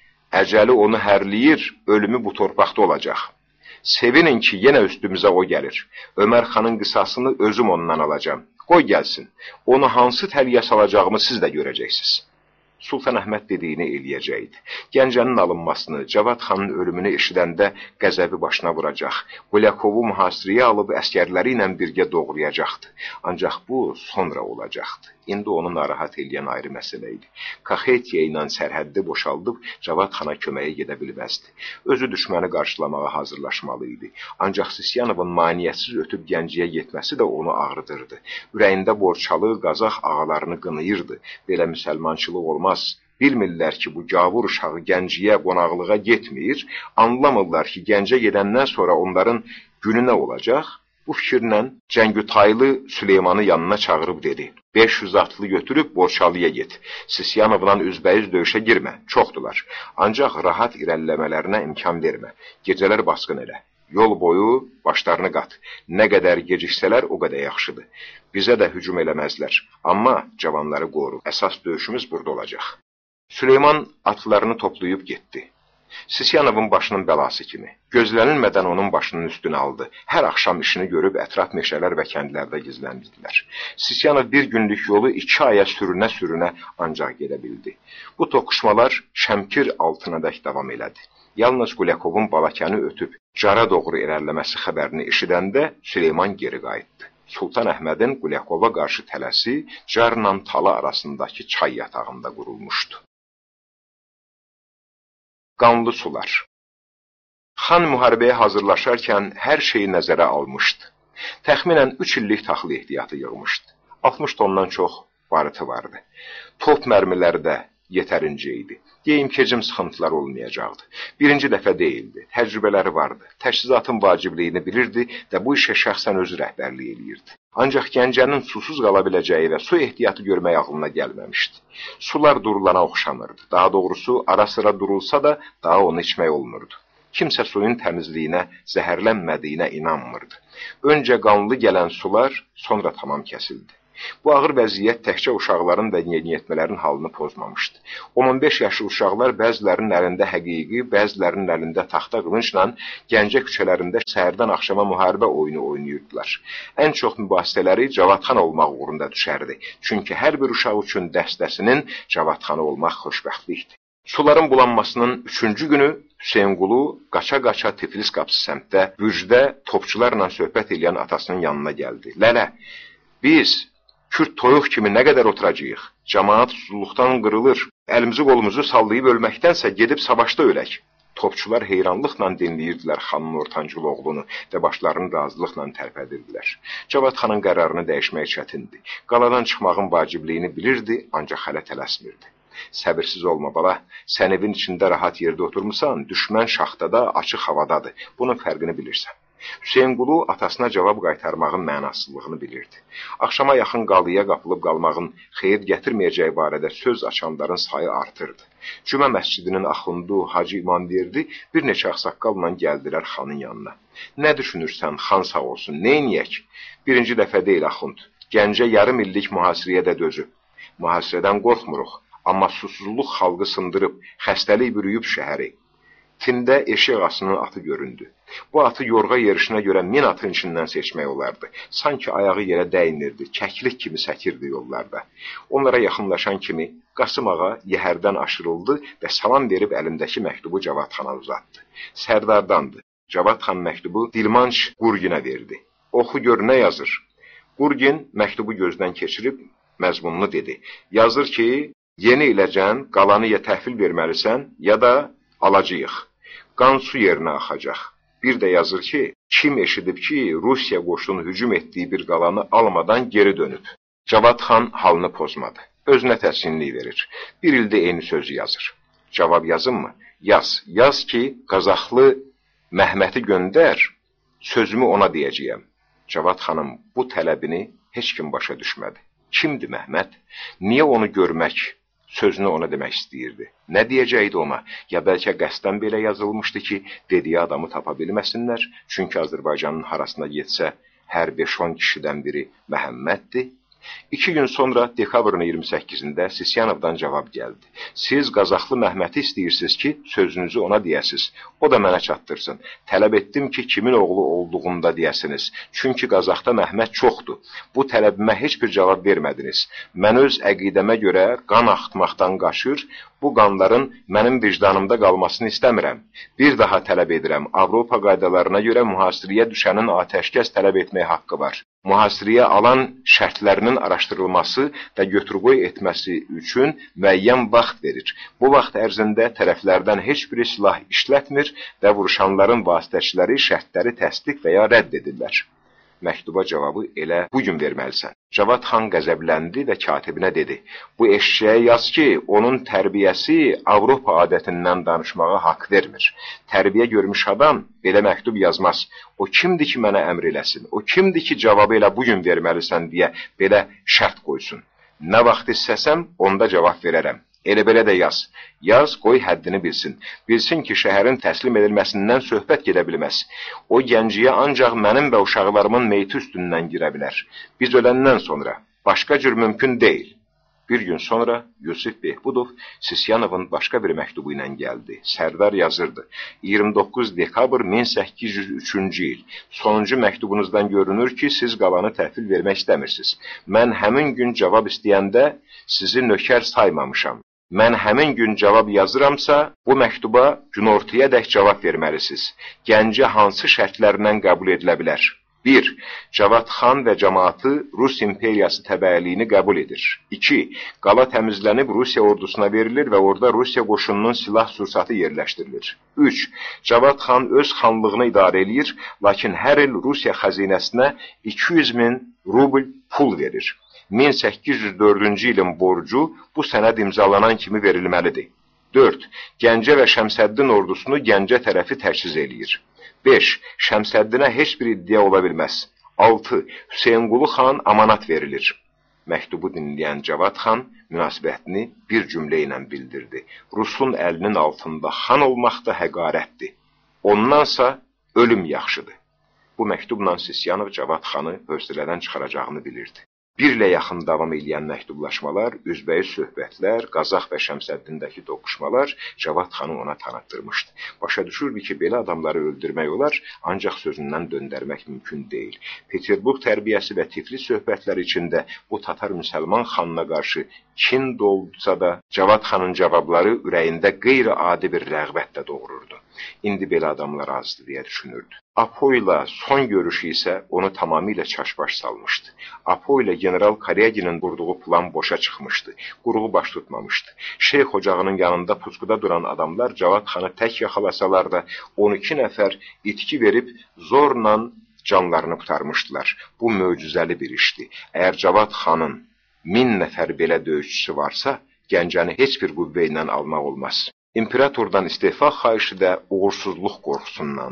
Əcəli onu hərliyir, ölümü bu torpaqda olacaq. Sevinin ki, yenə üstümüzə o gəlir. Ömər xanın qisasını özüm ondan alacam. Qoy gəlsin. Onu hansı təliyə salacağımı siz də görəcəksiniz. Sultan Əhməd dediyini eləyəcəkdi. Gəncənin alınmasını, Cavad xanın ölümünü eşidəndə qəzəbi başına vuracaq. Qulyakovu mühasirəyə alıb əskərləri ilə birgə doğrayacaqdı. Ancaq bu sonra olacaqdı. İndi onu narahat eləyən ayrı məsələ idi. Kaxetiya ilə sərhəddi boşaldıb Cavad xana köməyə gedə bilməzdi. Özü düşməni qarşılamağa hazırlaşmalı idi. Ancaq Sisyanovun maniyyətsiz ötüb Gəncəyə getməsi də onu ağrıdırdı. Ürəyində Borçalı, Qazaq ağalarını qınıyırdı. Belə müsəlmançılıq olmaz. Bilmirlər ki, bu gavur uşağı Gəncəyə qonaqlığa getmir, anlamırlar ki, Gəncə gedəndən sonra onların günü nə olacaq? Bu fikirlə Cəngütaylı Süleymanı yanına çağırıb dedi. 500 atlı götürüb Borçalıya get. Sisyanovla üzbəyiz döyüşə girmə, çoxdular. Ancaq rahat irəliləmələrinə imkan vermə. Gecələr basqın elə. Yol boyu başlarını qat. Nə qədər geciksələr o qədər yaxşıdır. Bizə də hücum eləməzlər. Amma cavanları qoru. Əsas döyüşümüz burada olacaq. Süleyman atlarını toplayıb getdi. Sisyanovun başının bəlası kimi. Gözlənilmədən onun başının üstünə aldı. Hər axşam işini görüb ətraf meşələr və kəndlərdə gizləndilər. Sisyanov bir günlük yolu 2 aya sürünə-sürünə ancaq gedə bildi. Bu toqquşmalar Şəmkir altınadək davam elədi. Yalnız Qulyakovun Balakəni ötüb Cara doğru irəliləməsi xəbərini eşidəndə Süleyman geri qayıtdı. Sultan Əhmədin Qulyakova qarşı tələsi Carla Tala arasındakı çay yatağında qurulmuşdu. Qanlı sular. Xan müharibəyə hazırlaşarkən hər şeyi nəzərə almışdı. Təxminən 3 illik taxılı ehtiyatı yığmışdı. 60 tondan çox barıtı vardı. Top mərmiləri də yetərincə idi. Deyim kecim sıxıntılar olmayacaqdı. Birinci dəfə deyildi. Təcrübələri vardı. Təchizatın vacibliyini bilirdi və bu işə şəxsən özü rəhbərlik eləyirdi. Ancaq Gəncənin susuz qala biləcəyi və su ehtiyatı görmək ağlına gəlməmişdi. Sular durulana oxşamırdı. Daha doğrusu, ara sıra durulsa da daha onu içmək olmurdu. Kimsə suyun təmizliyinə, zəhərlənmədiyinə inanmırdı. Öncə qanlı gələn sular sonra tamam kəsildi. Bu ağır vəziyyət təkcə uşaqların və yeniyetmələrin halını pozmamışdı. 15 yaşlı uşaqlar bəzilərinin əlində həqiqi, bəzilərinin əlində taxta qılınçla Gəncə küçələrində səhərdən axşama müharibə oyunu oynayırdılar. Ən çox mübahisələri Cavadxan olmaq uğrunda düşərdi. Çünki hər bir uşaq üçün dəstəsinin Cavadxanı olmaq xoşbəxtlikdir. Suların bulanmasının 3-cü günü Hüseynqulu qaça-qaça Tiflis qapısı səmtdə bürcdə topçularla söhbət edən atasının yanına gəldi. Lələ, biz Kürt toyuq kimi nə qədər oturacağıq? Cəmaat susuzluqdan qırılır. Əlimizi qolumuzu sallayıb ölməkdənsə gedib savaşda ölək. Topçular heyranlıqla dinləyirdilər xanın ortancıl oğlunu və başlarını razılıqla tərpədirdilər. Cavad xanın qərarını dəyişmək çətindir. Qaladan çıxmağın vacibliyini bilirdi, ancaq hələ tələsmirdi. Səbirsiz olma bala, sən evin içində rahat yerdə oturmusan, düşmən şaxtada, açıq havadadır. Bunun fərqini bilirsən. Hüseynqulu atasına cavab qaytarmağın mənasızlığını bilirdi. Axşama yaxın qalıya qapılıb qalmağın xeyir gətirməyəcəyi barədə söz açanların sayı artırdı. Cümə məscidinin axundu Hacı İmamverdi bir neçə ağsaqqalla gəldilər xanın yanına. Nə düşünürsən, xan sağ olsun, neyniyək? Birinci dəfə deyil axund, Gəncə yarım illik mühasirəyə də dözüb. Mühasirədən qorxmuruq, amma susuzluq xalqı sındırıb, xəstəlik bürüyüb şəhəri. Tində eşik ağasının atı göründü. Bu atı yorğa yerişinə görə 1000 atın içindən seçmək olardı. Sanki ayağı yerə dəynirdi, kəklik kimi səkirdi yollarda. Onlara yaxınlaşan kimi Qasım ağa yəhərdən aşırıldı və salam verib əlindəki məktubu Cavad xana uzatdı. Sərdardandı. Cavad xan məktubu Dilmanç Qurginə verdi. Oxu gör nə yazır. Qurgin məktubu gözdən keçirib məzmununu dedi. Yazır ki, yeni iləcən qalanı ya təhvil verməlisən, ya da alacağıq. Qan su yerinə axacaq. Bir də yazır ki, kim eşidib ki, Rusiya qoşunu hücum etdiyi bir qalanı almadan geri dönüb. Cavad xan halını pozmadı. Özünə təskinlik verir. Bir ildə eyni sözü yazır. Cavab yazın mı? Yaz. Yaz ki, Qazaxlı Məhməti göndər, sözümü ona deyəcəyəm. Cavad xanım bu tələbini heç kim başa düşmədi. Kimdir Məhmət? Niyə onu görmək, sözünü ona demək istəyirdi? Nə deyəcəkdi ona? Ya bəlkə qəsdən belə yazılmışdı ki, dediyi adamı tapa bilməsinlər, çünki Azərbaycanın harasına getsə, hər 5-10 kişidən biri Məhəmməddir. 2 gün sonra dekabrın 28-də Sisyanovdan cavab gəldi. Siz Qazaxlı Məhməti istəyirsiniz ki, sözünüzü ona deyəsiz. O da mənə çatdırsın. Tələb etdim ki, kimin oğlu olduğunda deyəsiniz. Çünki Qazaxda Məhmət çoxdur. Bu tələbimə heç bir cavab vermədiniz. Mən öz əqidəmə görə qan axıtmaqdan qaçır, bu qanların mənim vicdanımda qalmasını istəmirəm. Bir daha tələb edirəm. Avropa qaydalarına görə mühasirəyə düşənin atəşkəs tələb etmək haqqı var. Mühasirəyə alan şərtlərinin araşdırılması və götür-qoy etməsi üçün müəyyən vaxt verir. Bu vaxt ərzində tərəflərdən heç biri silah işlətmir və vuruşanların vasitəçiləri şərtləri təsdiq və ya rədd edirlər. Məktuba cavabı elə bugün verməlisən. Cavad xan qəzəbləndi və katibinə dedi. Bu eşşəyə yaz ki, onun tərbiyəsi Avropa adətindən danışmağa haqq vermir. Tərbiyə görmüş adam belə məktub yazmaz. O kimdir ki, mənə əmr eləsin? O kimdir ki, cavabı elə bugün verməlisən deyə belə şərt qoysun? Nə vaxt istəsəm, onda cavab verərəm. Elə-belə də yaz. Yaz, qoy həddini bilsin. Bilsin ki, şəhərin təslim edilməsindən söhbət gedə bilməz. O gənciyə ancaq mənim və uşaqlarımın meyti üstündən girə bilər. Biz öləndən sonra. Başqa cür mümkün deyil. Bir gün sonra Yusif Behbudov Sisyanovun başqa bir məktubu ilə gəldi. Sərdar yazırdı. 29 dekabr 1803-cü il. Sonuncu məktubunuzdan görünür ki, siz qalanı təhvil vermək istəmirsiniz. Mən həmin gün cavab istəyəndə sizi nökər saymamışam. Mən həmin gün cavab yazıramsa, bu məktuba günortaya dək cavab verməlisiniz. Gəncə hansı şərtlərlə qəbul edilə bilər? 1. Cavad xan və cəmaatı Rus imperiyası təbəəliyini qəbul edir. 2. Qala təmizlənib Rusiya ordusuna verilir və orada Rusiya qoşununun silah sursatı yerləşdirilir. 3. Cavad xan öz xanlığını idarə edir, lakin hər il Rusiya xəzinəsinə 200.000 rubl pul verir. 1804-cü ilin borcu bu sənəd imzalanan kimi verilməlidir. 4. Gəncə və Şəmsəddin ordusunu Gəncə tərəfi təchiz eləyir. 5. Şəmsəddinə heç bir iddia ola bilməz. 6. Hüseynqulu xan amanat verilir. Məktubu dinləyən Cavad xan münasibətini bir cümlə ilə bildirdi. Rusun əlinin altında xan olmaq da həqarətdir. Ondansa ölüm yaxşıdır. Bu məktubla Sisyanov Cavad xanı hövsələdən çıxaracağını bilirdi. Bir ilə yaxın davam edən məktublaşmalar, üzbəyiz söhbətlər, Qazax və Şəmsəddindəki toqquşmalar Cavad xanı ona tanıtdırmışdı. Başa düşürdü ki, belə adamları öldürmək olar, ancaq sözündən döndərmək mümkün deyil. Peterburq tərbiyəsi və Tiflis söhbətləri içində bu Tatar-Müsəlman xanına qarşı kin doldusa da, Cavad xanın cavabları ürəyində qeyri-adi bir rəğbət də doğururdu. İndi belə adamlar azdır deyə düşünürdü. Apo ilə son görüşü isə onu tamamilə çaşbaş salmışdı. Apo ilə general Karyaginin qurduğu plan boşa çıxmışdı. Quruğu baş tutmamışdı. Şeyx ocağının yanında pusuqda duran adamlar Cavad xanı tək yaxalasalar da 12 nəfər itki verib zorla canlarını qurtarmışdılar. Bu möcüzəli bir işdir. Əgər Cavad xanın 1000 nəfər belə döyüşçüsü varsa, Gəncəni heç bir qüvvə ilə almaq olmaz. İmperatordan istefa xahişi də uğursuzluq qorxusundandı.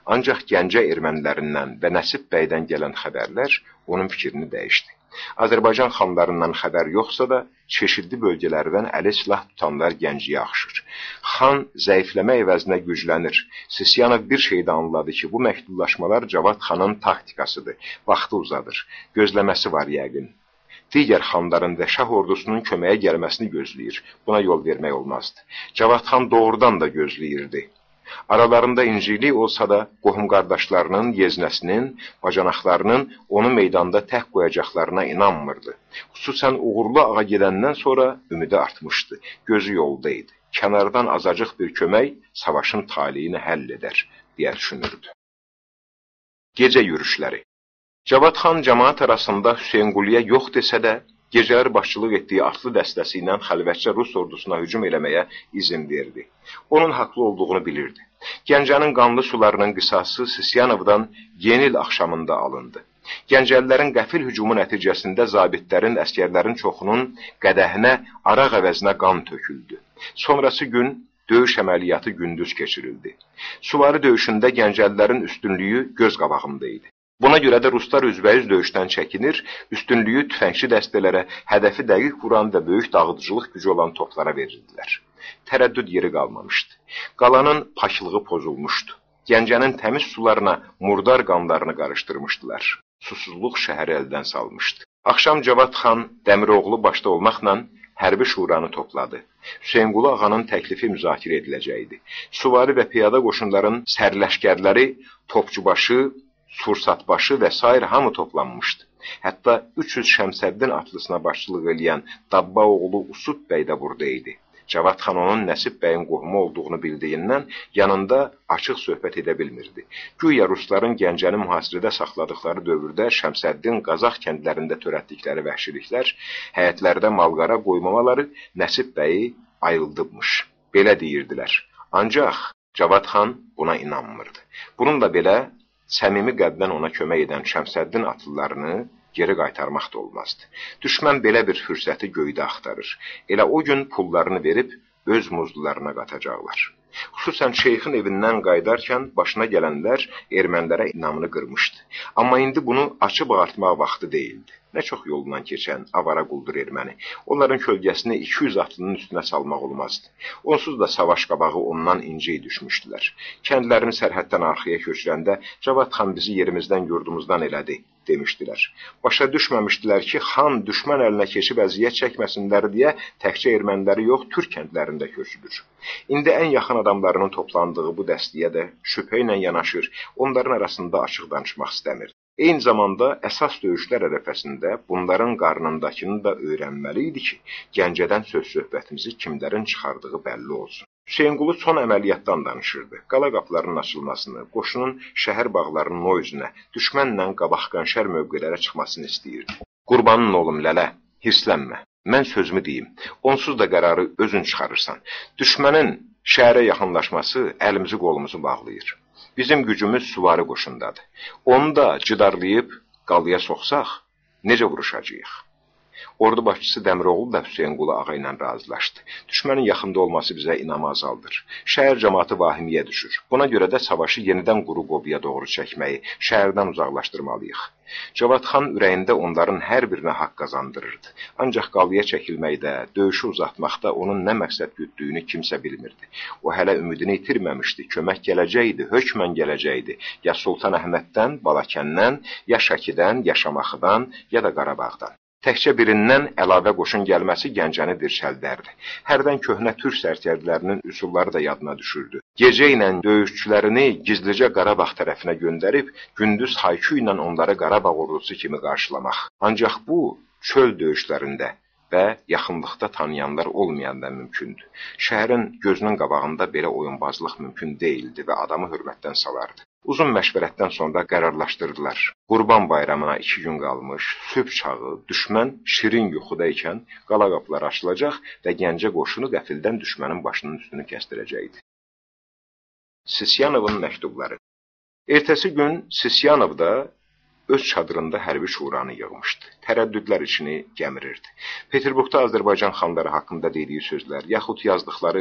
Ancaq Gəncə ermənilərindən və Nəsib bəydən gələn xəbərlər onun fikrini dəyişdi. Azərbaycan xanlarından xəbər yoxsa da, çeşidli bölgələrdən əli silah tutanlar Gəncəyə axışır. Xan zəifləmə əvəzinə güclənir. Sisyanov bir şey də anladı ki, bu məktublaşmalar Cavad xanın taktikasıdır, vaxtı uzadır, gözləməsi var yəqin. Digər xanların və şah ordusunun köməyə gəlməsini gözləyir. Buna yol vermək olmazdı. Cavad xan doğrudan da gözləyirdi. Aralarında incilik olsa da, qohum qardaşlarının, yeznəsinin, bacanaqlarının onu meydanda tək qoyacaqlarına inanmırdı. Xüsusən uğurlu ağa gedəndən sonra ümidi artmışdı, gözü yolda idi. Kənardan azacıq bir kömək savaşın taliyini həll edər, deyə düşünürdü. Gecə yürüşləri. Cavad xan cəmaat arasında Hüseynquliyə yox desə də, gecələr başçılıq etdiyi atlı dəstəsi ilə xəlvətcə Rus ordusuna hücum eləməyə izin verdi. Onun haqlı olduğunu bilirdi. Gəncənin qanlı sularının qisası Sisyanovdan yeni il axşamında alındı. Gəncəlilərin qəfil hücumu nəticəsində zabitlərin, əskərlərin çoxunun qədəhinə araq əvəzinə qan töküldü. Sonrası gün döyüş əməliyyatı gündüz keçirildi. Suvari döyüşündə Gəncəlilərin üstünlüyü göz qabağında idi. Buna görə də Ruslar üzbəüz döyüşdən çəkinir, üstünlüyü tüfəngçi dəstələrə, hədəfi dəqiq vuran və böyük dağıdıcılıq gücü olan toplara verirdilər. Tərəddüd yeri qalmamışdı. Qalanın paklılığı pozulmuşdu. Gəncənin təmiz sularına murdar qanlarını qarışdırmışdılar. Susuzluq şəhəri əldən salmışdı. Axşam Cavad xan Dəmiroğlu başda olmaqla hərbi şuranı topladı. Hüseynqulu ağanın təklifi müzakirə ediləcəkdi. Suvari və piyada qoşunların sərləşkərləri, topçubaşı, Sursatbaşı və s. hamı toplanmışdı. Hətta 300 Şəmsəddin atlısına başçılıq eləyən Dabba oğlu Usub bəy də burada idi. Cavad xan onun Nəsib bəyin qohumu olduğunu bildiyindən yanında açıq söhbət edə bilmirdi. Güya Rusların Gəncəni mühasirədə saxladıkları dövrdə Şəmsəddin Qazaq kəndlərində törətdikləri vəhşiliklər, həyətlərdə malqara qoymamaları Nəsib bəyi ayıldıbmış. Belə deyirdilər. Ancaq Cavad xan buna inanmırdı. Bununla belə səmimi qəlbdən ona kömək edən Şəmsəddin atlılarını geri qaytarmaq da olmazdı. Düşmən belə bir fürsəti göydə axtarır. Elə o gün pullarını verib öz muzlularına qatacaqlar. Xüsusən şeyxin evindən qaydarkən başına gələnlər ermənilərə inamını qırmışdı. Amma indi bunu açıb ağartmaq vaxtı deyildi. Nə çox yolundan keçən avara quldur erməni. Onların kölgəsini 200 atlının üstünə salmaq olmazdı. Onsuz da savaş qabağı ondan incəy düşmüşdülər. Kəndlərini sərhəddən arxaya köçürəndə Cavad xan bizi yerimizdən yurdumuzdan elədi, demişdilər. Başa düşməmişdilər ki, xan düşmən əlinə keçib əziyyət çəkməsinlər deyə təkcə erməniləri yox, türk kəndlərində köçülür. İndi ən yaxın adamlarının toplandığı bu dəstəyə də şübhə ilə yanaşır, onların arasında açıq danışmaq istəmir. Eyni zamanda əsas döyüşlər ərəfəsində bunların qarnındakını da öyrənməli idi ki, Gəncədən söz-söhbətimizi kimlərin çıxardığı bəlli olsun. Hüseynqulu son əməliyyatdan danışırdı. Qala qapılarının açılmasını, qoşunun şəhər bağlarının o üzünə, düşmənlə qabaq-qənşər mövqelərə çıxmasını istəyirdi. Qurbanın olum lələ, hirslənmə. Mən sözümü deyim, onsuz da qərarı özün çıxarırsan. Düşmənin şəhərə yaxınlaşması əlimizi qolumuzu bağlayır. Bizim gücümüz suvari qoşundadır. Onu da cidarlayıb qalıya soxsaq, necə vuruşacağıq? Ordu başçısı Dəmiroğlu da Hüseynqulu ağa ilə razılaşdı. Düşmənin yaxında olması bizə inamı azaldır. Şəhər cəmaatı vahimiyə düşür. Buna görə də savaşı yenidən quru qobiyə doğru çəkməyi, şəhərdən uzaqlaşdırmalıyıq. Cavad xan ürəyində onların hər birinə haqq qazandırırdı. Ancaq qalıya çəkilməkdə, döyüşü uzatmaqda onun nə məqsəd güddüyünü kimsə bilmirdi. O hələ ümidini itirməmişdi. Kömək gələcəkdi, hökmən gələcəkdi. Ya Sultan Əhməddən, Balakəndən, ya Şəkidən, ya Şamaxıdan, ya da Qarabağdan. Təkcə birindən əlavə qoşun gəlməsi Gəncəni dirçəldərdi. Hərdən köhnə türk sərkərdlərinin üsulları da yadına düşürdü. Gecə ilə döyüşçülərini gizlicə Qarabağ tərəfinə göndərib, gündüz haykü ilə onları Qarabağ ordusu kimi qarşılamaq. Ancaq bu, çöl döyüşlərində və yaxınlıqda tanıyanlar olmayanda mümkündür. Şəhərin gözünün qabağında belə oyunbazlıq mümkün deyildi və adamı hörmətdən salardı. Uzun məşvərətdən sonra qərarlaşdırdılar. Qurban bayramına 2 gün qalmış, sübh çağı, düşmən şirin yuxuda ikən qala qapıları açılacaq və Gəncə qoşunu qəfildən düşmənin başının üstünü kəsdirəcəkdi. Sisyanovun məktubları. Ertəsi gün Sisyanov da öz çadırında hərbi şuranı yığmışdı. Tərəddüdlər içini gəmirirdi. Peterburqda Azərbaycan xanları haqqında dediyi sözlər, yaxud yazdıqları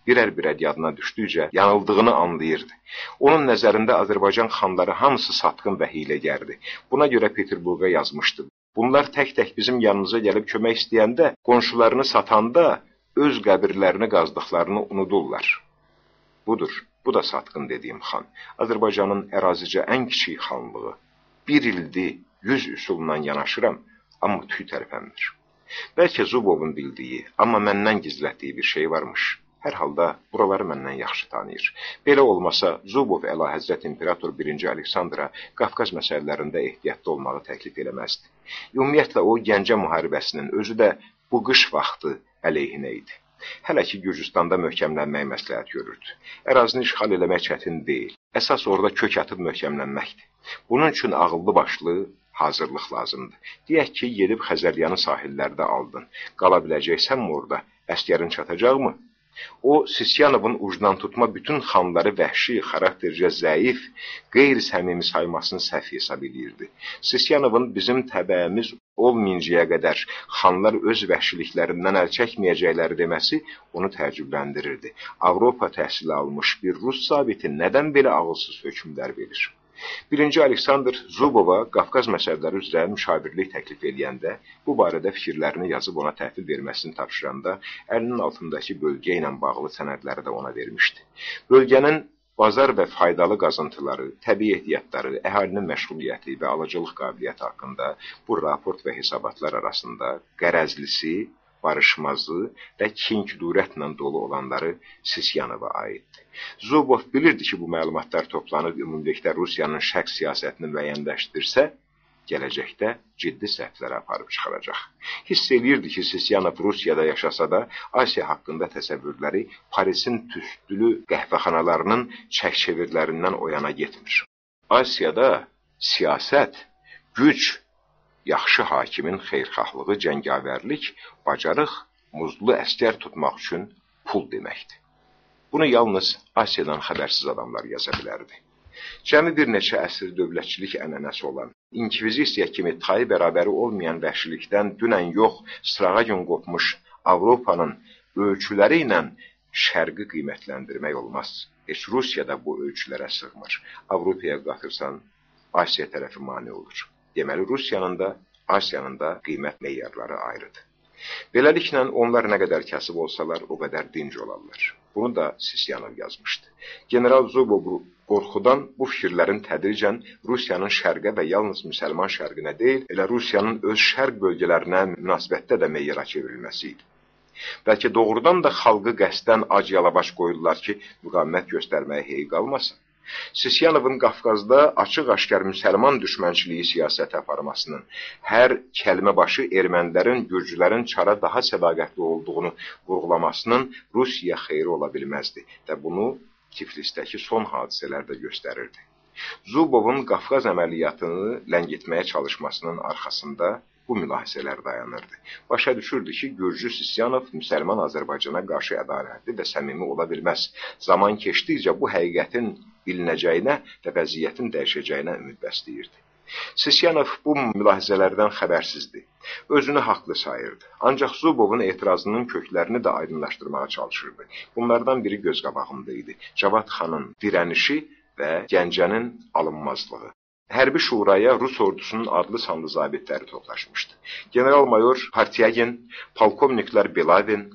birər-birər yadına düşdükcə yanıldığını anlayırdı. Onun nəzərində Azərbaycan xanları hamısı satqın və hiyləgərdi. Buna görə Peterburqa yazmışdı. Bunlar tək-tək bizim yanımıza gəlib kömək istəyəndə, qonşularını satanda öz qəbirlərini qazdıqlarını unudurlar. Budur, bu da satqın dediyim xan. Azərbaycanın ərazicə ən kiçik xanlığı. Bir ildir 100 üsulla yanaşıram, amma tüy tərpənmir. Bəlkə Zubovun bildiyi, amma məndən gizlətdiyi bir şey varmış. Hər halda buraları məndən yaxşı tanıyır. Belə olmasa, Zubov Əlahəzrət İmperator 1. Aleksandra Qafqaz məsələlərində ehtiyatlı olmağı təklif eləməzdi. Ümumiyyətlə, o Gəncə müharibəsinin özü də bu qış vaxtı əleyhinə idi. Hələ ki, Gürcüstanda möhkəmlənmək məsləhət görürdü. Ərazini işğal eləmək çətin deyil. Əsas orada kök atıb möhkəmlənməkdir. Bunun üçün ağıllı başlı hazırlıq lazımdır. Deyək ki, gedib Xəzəryanı sahillərdə aldın. Qala biləcəksənmi orada? Əskərin çatacaqmı? O, Sisyanovun ucdan tutma bütün xanları vəhşi, xaraktercə zəif, qeyri-səmimi saymasını səhv hesab edirdi. Sisyanovun bizim təbəəmiz olmayıncaya qədər xanlar öz vəhşiliklərindən əl çəkməyəcəkləri deməsi onu təəccübləndirirdi. Avropa təhsili almış bir Rus zabiti nədən belə ağılsız hökmlər verir? 1. Aleksandr Zubova Qafqaz məsələləri üzrə müşavirlik təklif edəndə, bu barədə fikirlərini yazıb ona təhvil verməsini tapşıranda, əlinin altındakı bölgə ilə bağlı sənədləri də ona vermişdi. Bölgənin bazar və faydalı qazıntıları, təbii ehtiyatları, əhalinin məşğuliyyəti və alıcılıq qabiliyyəti haqqında bu raport və hesabatlar arasında qərəzlisi, barışmazı və kin-kudurətlə dolu olanları Sisyanova aiddir. Zubov bilirdi ki, bu məlumatlar toplanıb ümumilikdə Rusiyanın şərq siyasətini müəyyənləşdirsə, gələcəkdə ciddi səhvlərə aparıb çıxaracaq. Hiss eləyirdi ki, Sisyanov Rusiyada yaşasa da, Asiya haqqında təsəvvürləri Parisin tüstülü qəhvəxanalarının çək-çevirlərindən o yana getmir. Asiyada siyasət, güc, yaxşı hakimin xeyrxahlığı, cəngavərlik, bacarıq, muzlu əskər tutmaq üçün pul deməkdir. Bunu yalnız Asiyadan xəbərsiz adamlar yaza bilərdi. Cəmi bir neçə əsr dövlətçilik ənənəsi olan, inkvizisiya kimi tayı bərabəri olmayan vəhşilikdən dünən yox, sırağa gün qopmuş Avropanın ölçüləri ilə şərqi qiymətləndirmək olmaz. Heç Rusiyada bu ölçülərə sığmır. Avropaya qatırsan, Asiya tərəfi mane olur. Deməli, Rusiyanın da, Asiyanın da qiymət meyarları ayrıdır. Beləliklə, onlar nə qədər kasıb olsalar, o qədər dinc olarlar. Bunu da Sisyanov yazmışdı. General Zubov qorxudan bu fikirlərin tədricən Rusiyanın şərqə və yalnız müsəlman şərqinə deyil, elə Rusiyanın öz şərq bölgələrinə münasibətdə də meyyara çevrilməsi idi. Bəlkə doğrudan da xalqı qəsdən ac-yalabac qoyurlar ki, müqavimət göstərməyə hey qalmasın. Sisyanovun Qafqazda açıq-aşkar müsəlman düşmənçiliyi siyasəti aparmasının, hər kəlmə başı ermənilərin, gürcülərin çara daha sədaqətli olduğunu vurğulamasının Rusiya xeyri ola bilməzdi və bunu Tiflisdəki son hadisələr də göstərirdi. Zubovun Qafqaz əməliyyatını ləngitməyə çalışmasının arxasında bu mülahizələr dayanırdı. Başa düşürdü ki, Gürcü Sisyanov müsəlman Azərbaycana qarşı ədalətli və səmimi ola bilməz. Zaman keçdikcə bu həqiqətin bilinəcəyinə və vəziyyətin dəyişəcəyinə ümid bəsləyirdi. Sisyanov bu mülahizələrdən xəbərsizdi. Özünü haqlı sayırdı. Ancaq Zubovun etirazının köklərini də aydınlaşdırmağa çalışırdı. Bunlardan biri göz qabağında idi. Cavad xanın dirənişi və Gəncənin alınmazlığı. Hərbi şuraya Rus ordusunun adlı sanlı zabitləri toplaşmışdı. General-mayor Partyagin, polkovniklər Belavin,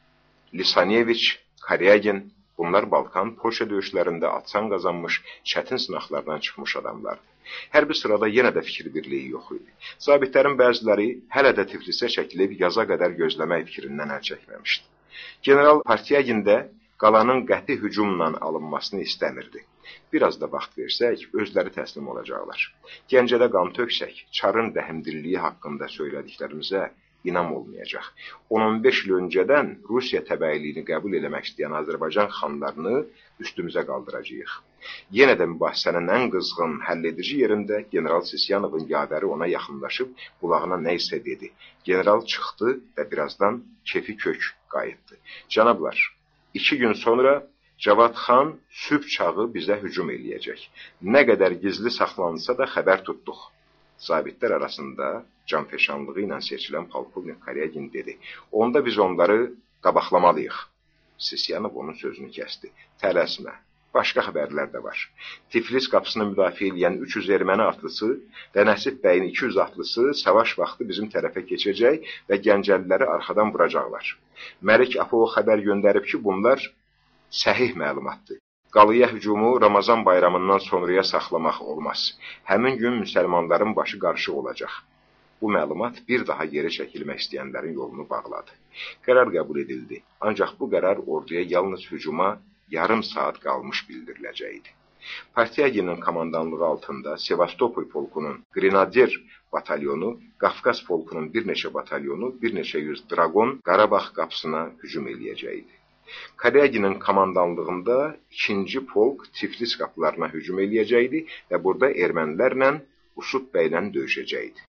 Lisaneviç, Karyagin, bunlar Balkan, Polşa döyüşlərində atsan qazanmış, çətin sınaqlardan çıxmış adamlardı. Hərbi sırada yenə də fikir birliyi yox idi. Zabitlərin bəziləri hələ də Tiflisə çəkilib yaza qədər gözləmək fikrindən əl çəkməmişdi. General Partyagin də qalanın qəti hücumla alınmasını istəmirdi. Biraz da vaxt versək, özləri təslim olacaqlar. Gəncədə qan töksək, Çarın rəhimdilliyi haqqında söylədiklərimizə inam olmayacaq. 10-15 il öncədən Rusiya təbəiliyini qəbul eləmək istəyən Azərbaycan xanlarını üstümüzə qaldıracağıq. Yenə də mübahisənin ən qızğın, həlledici yerində General Sisyanovun yavəri ona yaxınlaşıb qulağına nə isə dedi. General çıxdı və birazdan kefi kök qayıtdı. Cənablar, 2 gün sonra Cavad xan sübh çağı bizə hücum eləyəcək. Nə qədər gizli saxlanılsa da xəbər tutduq. Zabitlər arasında canfəşanlığı ilə seçilən polkovnik Karyagin dedi. Onda biz onları qabaqlamalıyıq. Sisyanov onun sözünü kəsdi. Tələsmə. Başqa xəbərlər də var. Tiflis qapısını müdafiə edən 300 erməni atlısı və Nəsib bəyin 200 atlısı savaş vaxtı bizim tərəfə keçəcək və Gəncəliləri arxadan vuracaqlar. Məlik Apov xəbər göndərib ki, bunlar səhih məlumatdır. Qalıya hücumu Ramazan bayramından sonraya saxlamaq olmaz. Həmin gün müsəlmanların başı qarışıq olacaq. Bu məlumat bir daha geri çəkilmək istəyənlərin yolunu bağladı. Qərar qəbul edildi. Ancaq bu qərar orduya yalnız hücuma yarım saat qalmış bildiriləcəkdi. Partiyaginin komandanlığı altında Sevastopol polkunun Grenadier batalyonu, Qafqaz polkunun bir neçə batalyonu, bir neçə yüz dragon Qarabağ qapısına hücum eləyəcəkdi. Karyaginin komandanlığında 2-ci polk Tiflis qapılarına hücum eləyəcəkdi və burada ermənilərlə Usub bəylə döyüşəcəkdi.